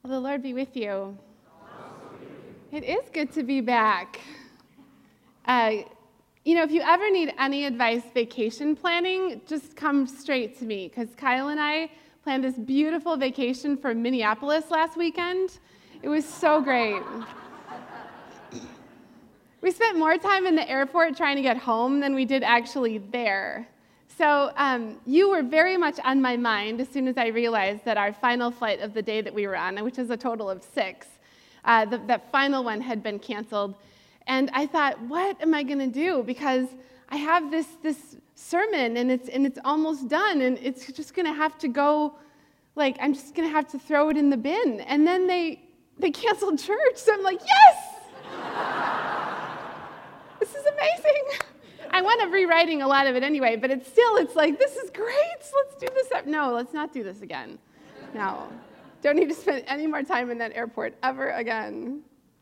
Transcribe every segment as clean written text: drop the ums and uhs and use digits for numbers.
Well, the Lord be with you. It is good to be back. If you ever need any advice vacation planning, just come straight to me, because Kyle and I planned this beautiful vacation for Minneapolis last weekend. It was so great. We spent more time in the airport trying to get home than we did actually there. So you were very much on my mind as soon as I realized that our final flight of the day that we were on, which is a total of 6, that final one had been canceled. And I thought, what am I going to do? Because I have this sermon, and it's almost done, and it's just going to have to go, I'm just going to have to throw it in the bin. And then they canceled church, so I'm like, yes! This is amazing. I wound up rewriting a lot of it anyway, but it's like, this is great. Let's do this. No, let's not do this again. No. Don't need to spend any more time in that airport ever again.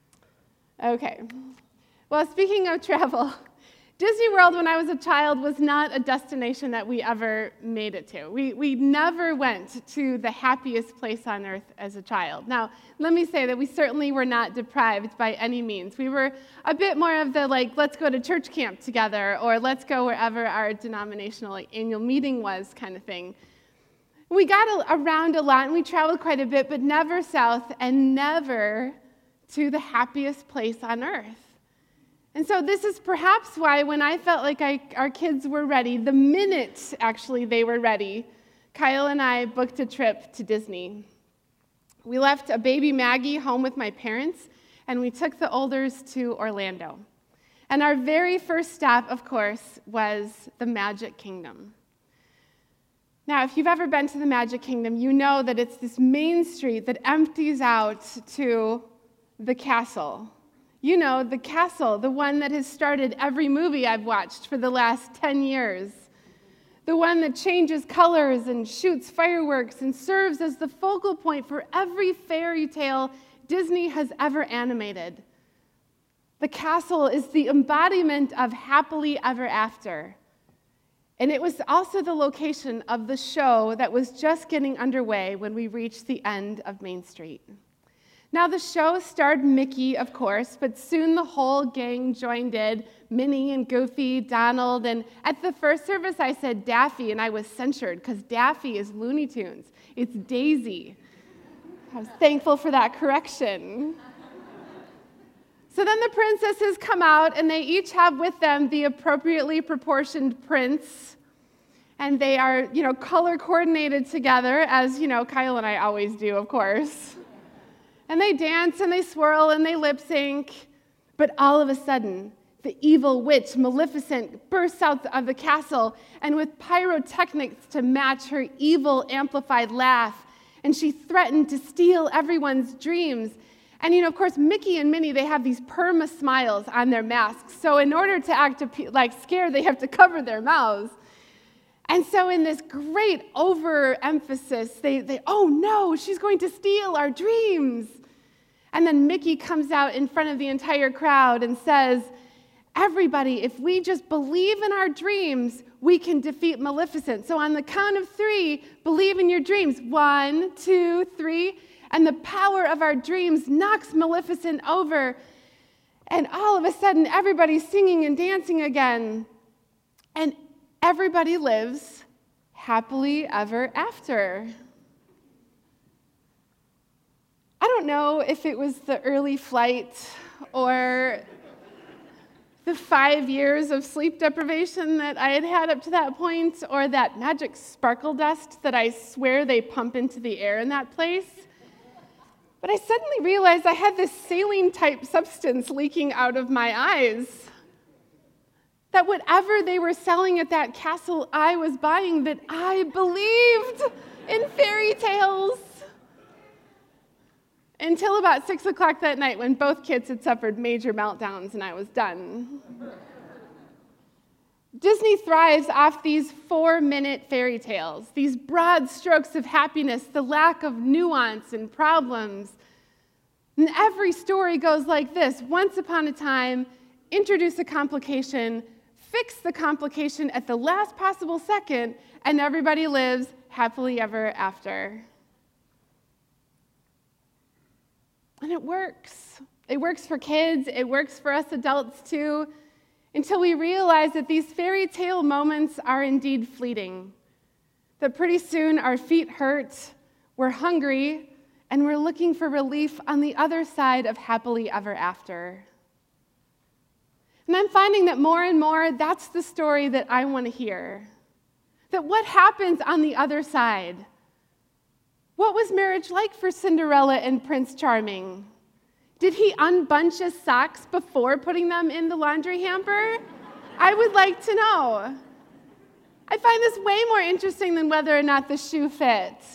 Okay. Well, speaking of travel, Disney World, when I was a child, was not a destination that we ever made it to. We never went to the happiest place on earth as a child. Now, let me say that we certainly were not deprived by any means. We were a bit more of the, let's go to church camp together, or let's go wherever our denominational annual meeting was kind of thing. We got around a lot, and we traveled quite a bit, but never south and never to the happiest place on earth. And so this is perhaps why when I felt like our kids were ready, the minute actually they were ready, Kyle and I booked a trip to Disney. We left a baby Maggie home with my parents, and we took the Olders to Orlando. And our very first stop, of course, was the Magic Kingdom. Now, if you've ever been to the Magic Kingdom, you know that it's this main street that empties out to the castle. You know, the castle, the one that has started every movie I've watched for the last 10 years. The one that changes colors and shoots fireworks and serves as the focal point for every fairy tale Disney has ever animated. The castle is the embodiment of happily ever after. And it was also the location of the show that was just getting underway when we reached the end of Main Street. Now, the show starred Mickey, of course, but soon the whole gang joined in, Minnie and Goofy, Donald, and at the first service I said Daffy, and I was censured because Daffy is Looney Tunes. It's Daisy. I was thankful for that correction. So then the princesses come out, and they each have with them the appropriately proportioned prince, and they are, color coordinated together, as, Kyle and I always do, of course. And they dance, and they swirl, and they lip sync. But all of a sudden, the evil witch, Maleficent, bursts out of the castle, and with pyrotechnics to match her evil amplified laugh, and she threatened to steal everyone's dreams. And, of course, Mickey and Minnie, they have these perma smiles on their masks. So in order to act scared, they have to cover their mouths. And so in this great overemphasis, they oh no, she's going to steal our dreams. And then Mickey comes out in front of the entire crowd and says, everybody, if we just believe in our dreams, we can defeat Maleficent. So on the count of 3, believe in your dreams. 1, 2, 3. And the power of our dreams knocks Maleficent over. And all of a sudden, everybody's singing and dancing again. And everybody lives happily ever after. I don't know if it was the early flight or the 5 years of sleep deprivation that I had had up to that point, or that magic sparkle dust that I swear they pump into the air in that place. But I suddenly realized I had this saline-type substance leaking out of my eyes. That whatever they were selling at that castle I was buying, that I believed in fairy tales. Until about 6 o'clock that night, when both kids had suffered major meltdowns and I was done. Disney thrives off these 4-minute fairy tales, these broad strokes of happiness, the lack of nuance and problems. And every story goes like this: once upon a time, introduce a complication, fix the complication at the last possible second, and everybody lives happily ever after. And it works. It works for kids. It works for us adults too, until we realize that these fairy tale moments are indeed fleeting. That pretty soon our feet hurt, we're hungry, and we're looking for relief on the other side of happily ever after. And I'm finding that more and more, that's the story that I want to hear. That what happens on the other side? What was marriage like for Cinderella and Prince Charming? Did he unbunch his socks before putting them in the laundry hamper? I would like to know. I find this way more interesting than whether or not the shoe fits.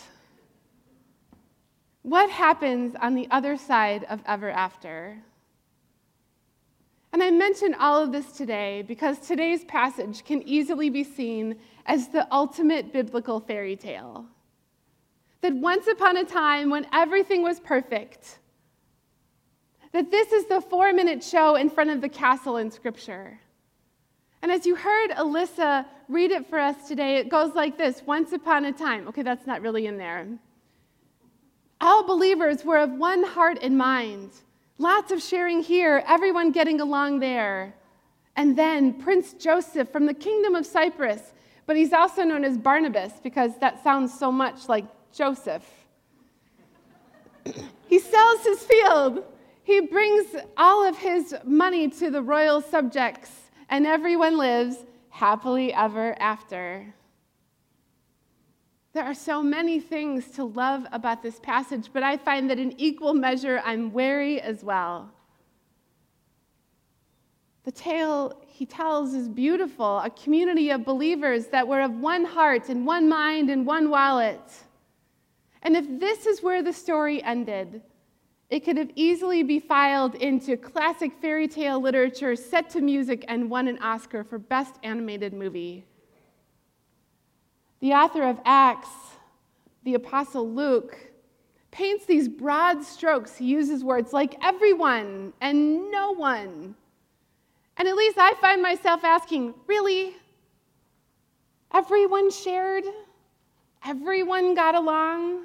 What happens on the other side of ever after? And I mention all of this today because today's passage can easily be seen as the ultimate biblical fairy tale. That once upon a time when everything was perfect, that this is the 4-minute show in front of the castle in Scripture. And as you heard Alyssa read it for us today, it goes like this: once upon a time. Okay, that's not really in there. All believers were of one heart and mind. Lots of sharing here, everyone getting along there. And then Prince Joseph from the kingdom of Cyprus, but he's also known as Barnabas because that sounds so much like Joseph. He sells his field. He brings all of his money to the royal subjects, and everyone lives happily ever after. There are so many things to love about this passage, but I find that in equal measure, I'm wary as well. The tale he tells is beautiful, a community of believers that were of one heart and one mind and one wallet. And if this is where the story ended, it could have easily be filed into classic fairy tale literature, set to music, and won an Oscar for Best Animated Movie. The author of Acts, the Apostle Luke, paints these broad strokes. He uses words like everyone and no one. And at least I find myself asking, really? Everyone shared? Everyone got along?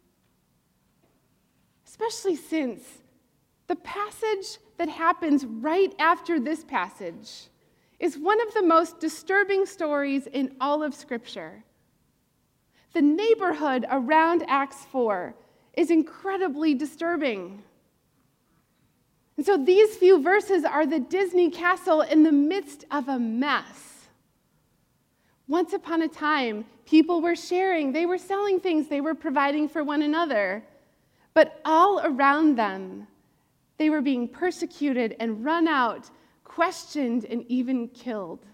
Especially since the passage that happens right after this passage is one of the most disturbing stories in all of Scripture. The neighborhood around Acts 4 is incredibly disturbing. And so these few verses are the Disney castle in the midst of a mess. Once upon a time, people were sharing, they were selling things, they were providing for one another. But all around them, they were being persecuted and run out, questioned, and even killed.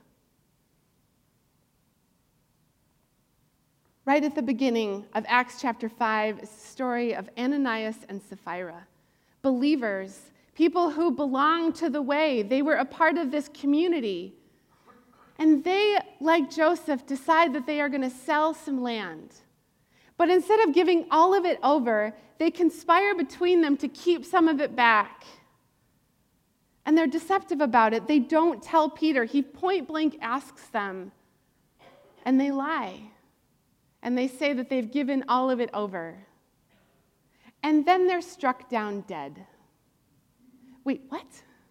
Right at the beginning of Acts chapter 5 is the story of Ananias and Sapphira. Believers, people who belonged to the way, they were a part of this community. And they, like Joseph, decide that they are going to sell some land. But instead of giving all of it over, they conspire between them to keep some of it back. And they're deceptive about it. They don't tell Peter. He point blank asks them, and they lie. And they say that they've given all of it over. And then they're struck down dead. Wait, what?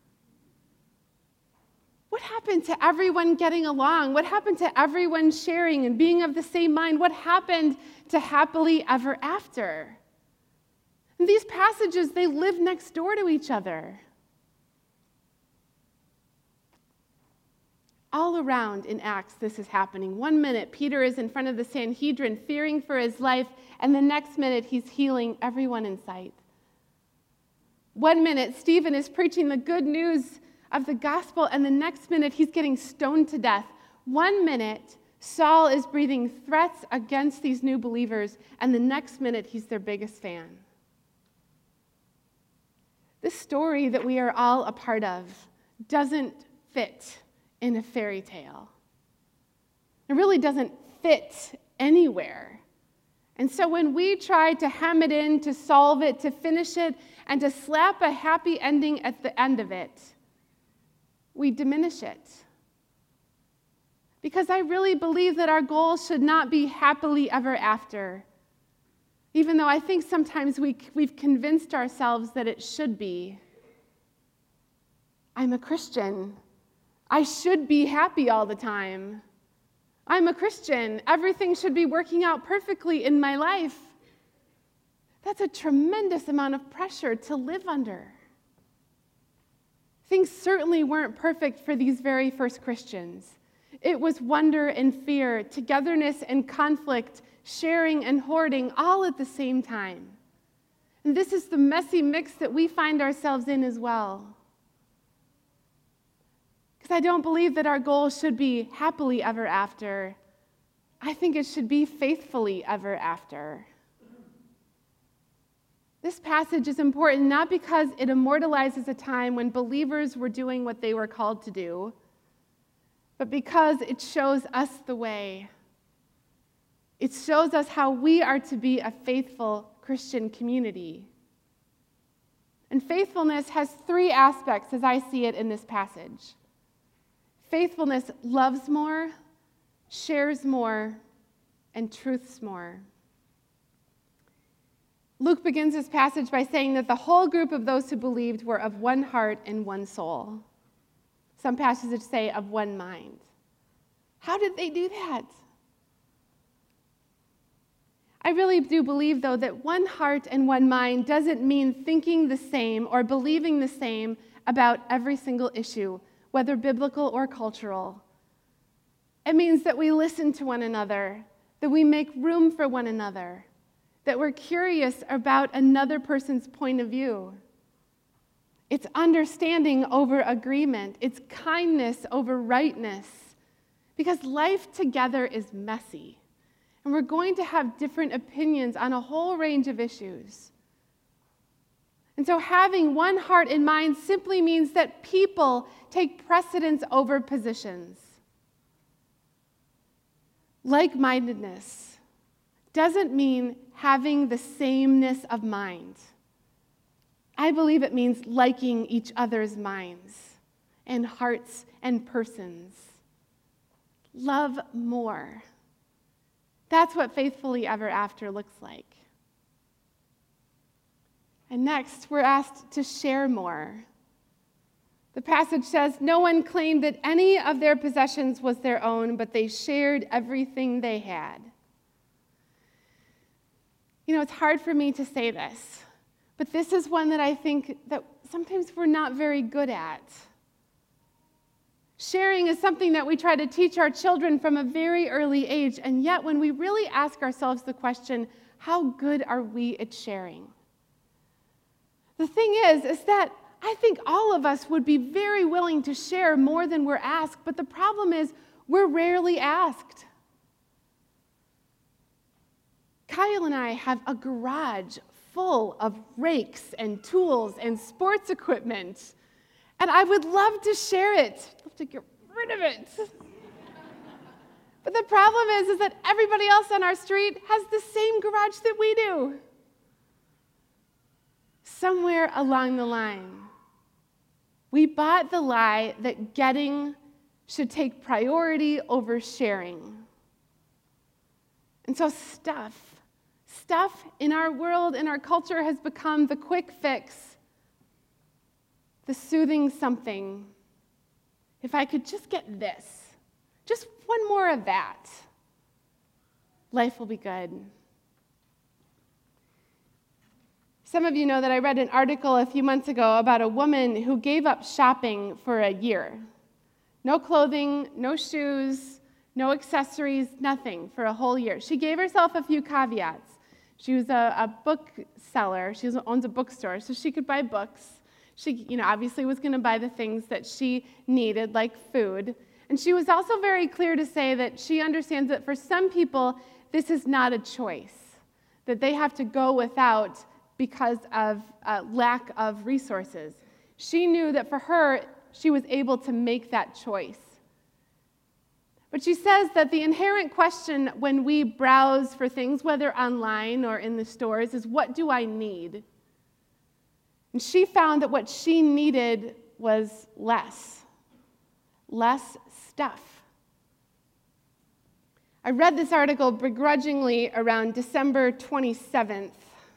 What happened to everyone getting along? What happened to everyone sharing and being of the same mind? What happened to happily ever after? And these passages, they live next door to each other. All around in Acts, this is happening. 1 minute, Peter is in front of the Sanhedrin, fearing for his life, and the next minute, he's healing everyone in sight. 1 minute, Stephen is preaching the good news of the gospel, and the next minute, he's getting stoned to death. 1 minute, Saul is breathing threats against these new believers, and the next minute, he's their biggest fan. This story that we are all a part of doesn't fit in a fairy tale. It really doesn't fit anywhere. And so when we try to hem it in, to solve it, to finish it, and to slap a happy ending at the end of it, we diminish it. Because I really believe that our goal should not be happily ever after. even though I think sometimes we've convinced ourselves that it should be. I'm a Christian. I should be happy all the time. I'm a Christian. Everything should be working out perfectly in my life. That's a tremendous amount of pressure to live under. Things certainly weren't perfect for these very first Christians. It was wonder and fear, togetherness and conflict, sharing and hoarding, all at the same time. And this is the messy mix that we find ourselves in as well. Because I don't believe that our goal should be happily ever after. I think it should be faithfully ever after. This passage is important not because it immortalizes a time when believers were doing what they were called to do, but because it shows us the way. It shows us how we are to be a faithful Christian community. And faithfulness has three aspects as I see it in this passage. Faithfulness loves more, shares more, and truths more. Luke begins this passage by saying that the whole group of those who believed were of one heart and one soul. Some passages say of one mind. How did they do that? I really do believe, though, that one heart and one mind doesn't mean thinking the same or believing the same about every single issue, whether biblical or cultural. It means that we listen to one another, that we make room for one another, that we're curious about another person's point of view. It's understanding over agreement. It's kindness over rightness. Because life together is messy. And we're going to have different opinions on a whole range of issues. And so having one heart and mind simply means that people take precedence over positions. Like-mindedness doesn't mean having the sameness of mind. I believe it means liking each other's minds and hearts and persons. Love more. That's what faithfully ever after looks like. And next, we're asked to share more. The passage says, no one claimed that any of their possessions was their own, but they shared everything they had. You know, it's hard for me to say this, but this is one that I think that sometimes we're not very good at. Sharing is something that we try to teach our children from a very early age, and yet when we really ask ourselves the question, how good are we at sharing? The thing is that I think all of us would be very willing to share more than we're asked, but the problem is we're rarely asked. Kyle and I have a garage full of rakes and tools and sports equipment, and I would love to share it. I'd love to get rid of it. But the problem is that everybody else on our street has the same garage that we do. Somewhere along the line, we bought the lie that getting should take priority over sharing. And so stuff in our world, in our culture, has become the quick fix, the soothing something. If I could just get this, just one more of that, life will be good. Some of you know that I read an article a few months ago about a woman who gave up shopping for a year. No clothing, no shoes, no accessories, nothing for a whole year. She gave herself a few caveats. She was a bookseller. She owns a bookstore, so she could buy books. She, obviously was going to buy the things that she needed, like food. And she was also very clear to say that she understands that for some people, this is not a choice, that they have to go without because of lack of resources. She knew that for her, she was able to make that choice. But she says that the inherent question when we browse for things, whether online or in the stores, is what do I need? And she found that what she needed was less stuff. I read this article begrudgingly around December 27th.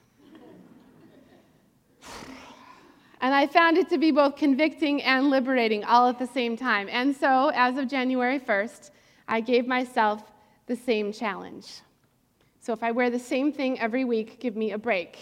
And I found it to be both convicting and liberating all at the same time. And so, as of January 1st, I gave myself the same challenge. So if I wear the same thing every week, give me a break.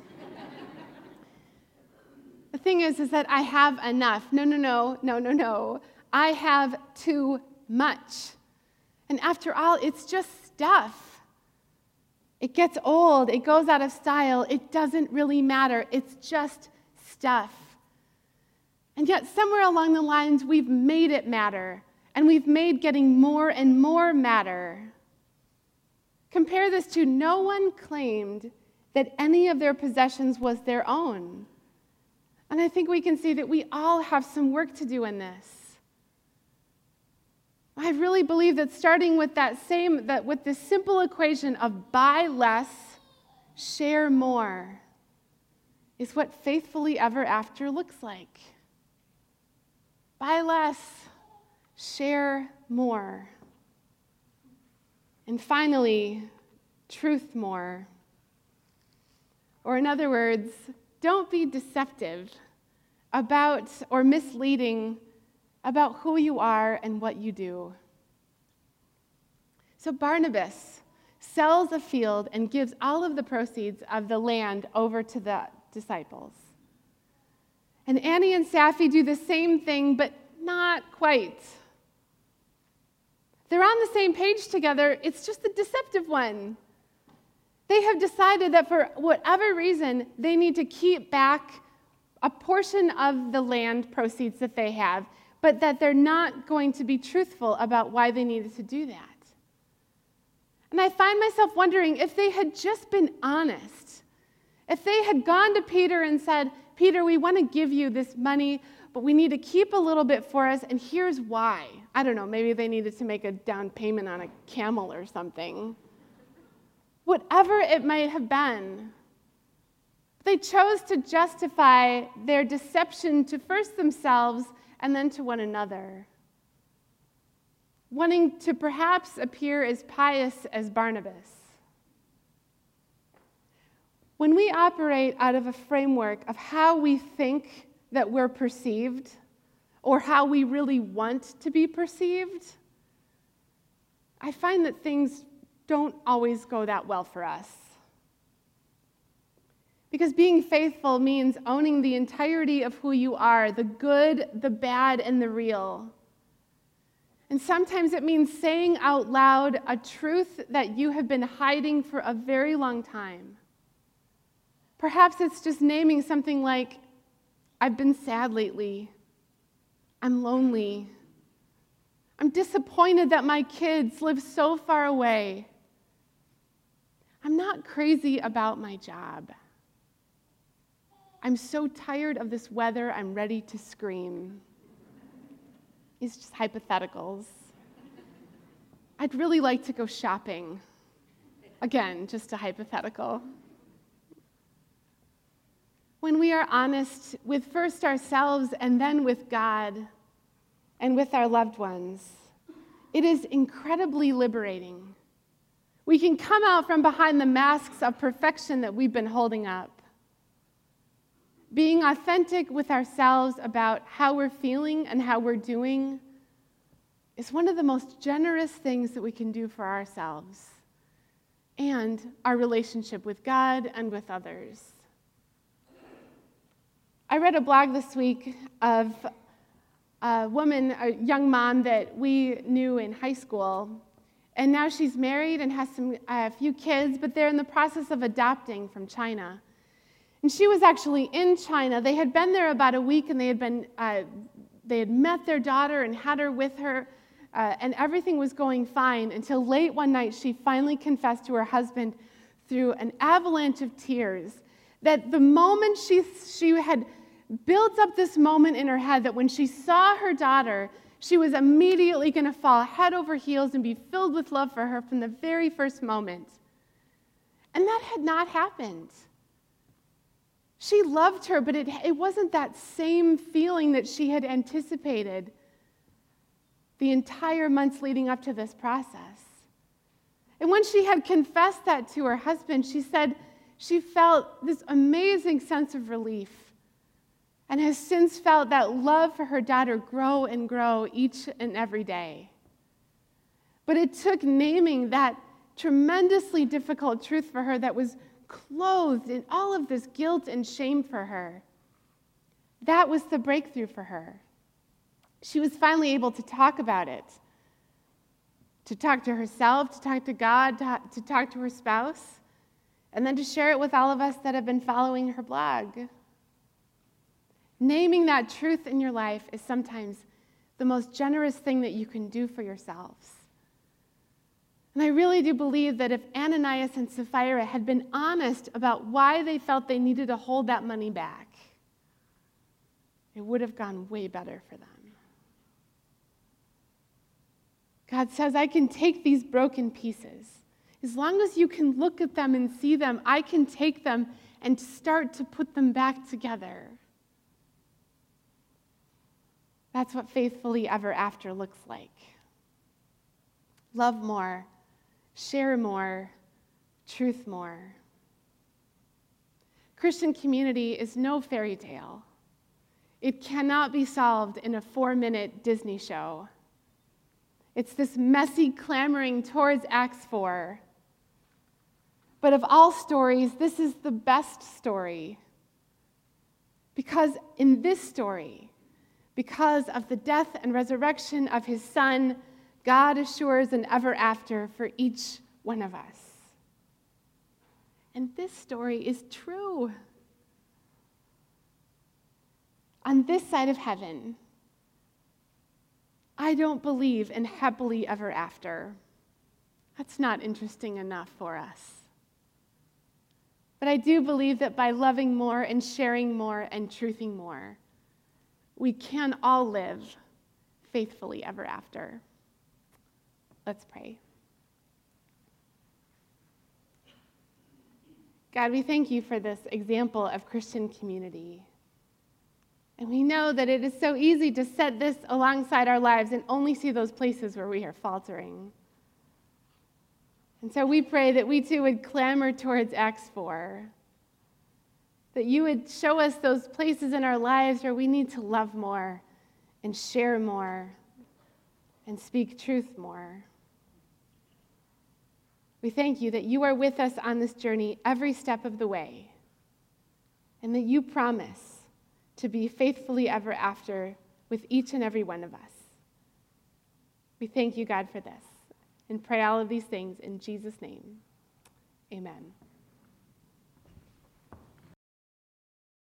The thing is that I have enough. No. I have too much. And after all, it's just stuff. It gets old. It goes out of style. It doesn't really matter. It's just stuff. And yet, somewhere along the lines, we've made it matter. And we've made getting more and more matter. Compare this to no one claimed that any of their possessions was their own. And I think we can see that we all have some work to do in this. I really believe that starting with with this simple equation of buy less, share more, is what faithfully ever after looks like. Buy less, share more. And finally, truth more. Or in other words, don't be deceptive about or misleading about who you are and what you do. So Barnabas sells a field and gives all of the proceeds of the land over to the disciples. And Annie and Safi do the same thing, but not quite. They're on the same page together, it's just a deceptive one. They have decided that for whatever reason, they need to keep back a portion of the land proceeds that they have, but that they're not going to be truthful about why they needed to do that. And I find myself wondering if they had just been honest, if they had gone to Peter and said, Peter, we want to give you this money, but we need to keep a little bit for us, and here's why. I don't know, maybe they needed to make a down payment on a camel or something. Whatever it might have been. They chose to justify their deception to first themselves and then to one another, wanting to perhaps appear as pious as Barnabas. When we operate out of a framework of how we think that we're perceived or how we really want to be perceived, I find that things don't always go that well for us. Because being faithful means owning the entirety of who you are, the good, the bad, and the real. And sometimes it means saying out loud a truth that you have been hiding for a very long time. Perhaps it's just naming something like, I've been sad lately. I'm lonely. I'm disappointed that my kids live so far away. I'm not crazy about my job. I'm so tired of this weather, I'm ready to scream. These are just hypotheticals. I'd really like to go shopping. Again, just a hypothetical. When we are honest with first ourselves and then with God and with our loved ones, it is incredibly liberating. We can come out from behind the masks of perfection that we've been holding up. Being authentic with ourselves about how we're feeling and how we're doing is one of the most generous things that we can do for ourselves and our relationship with God and with others. I read a blog this week of a woman, a young mom that we knew in high school, and now she's married and has a few kids, but they're in the process of adopting from China. And she was actually in China. They had been there about a week, and they had met their daughter and had her with her, and everything was going fine until late one night she finally confessed to her husband through an avalanche of tears that the moment she had built up this moment in her head that when she saw her daughter, she was immediately going to fall head over heels and be filled with love for her from the very first moment. And that had not happened. She loved her, but it wasn't that same feeling that she had anticipated the entire months leading up to this process. And when she had confessed that to her husband, she said she felt this amazing sense of relief and has since felt that love for her daughter grow and grow each and every day. But it took naming that tremendously difficult truth for her that was clothed in all of this guilt and shame for her. That was the breakthrough for her. She was finally able to talk about it, to talk to herself, to talk to God, to talk to her spouse, and then to share it with all of us that have been following her blog. Naming that truth in your life is sometimes the most generous thing that you can do for yourselves. And I really do believe that if Ananias and Sapphira had been honest about why they felt they needed to hold that money back, it would have gone way better for them. God says, I can take these broken pieces. As long as you can look at them and see them, I can take them and start to put them back together. That's what faithfully ever after looks like. Love more, share more, truth more. Christian community is no fairy tale. It cannot be solved in a 4-minute Disney show. It's this messy clamoring towards Acts 4. But of all stories, this is the best story. Because in this story, because of the death and resurrection of his Son, God assures an ever after for each one of us. And this story is true. On this side of heaven, I don't believe in happily ever after. That's not interesting enough for us. But I do believe that by loving more and sharing more and truthing more, we can all live faithfully ever after. Let's pray. God, we thank you for this example of Christian community. And we know that it is so easy to set this alongside our lives and only see those places where we are faltering. And so we pray that we too would clamor towards Acts 4, that you would show us those places in our lives where we need to love more and share more and speak truth more. We thank you that you are with us on this journey every step of the way, and that you promise to be faithfully ever after with each and every one of us. We thank you, God, for this, and pray all of these things in Jesus' name. Amen.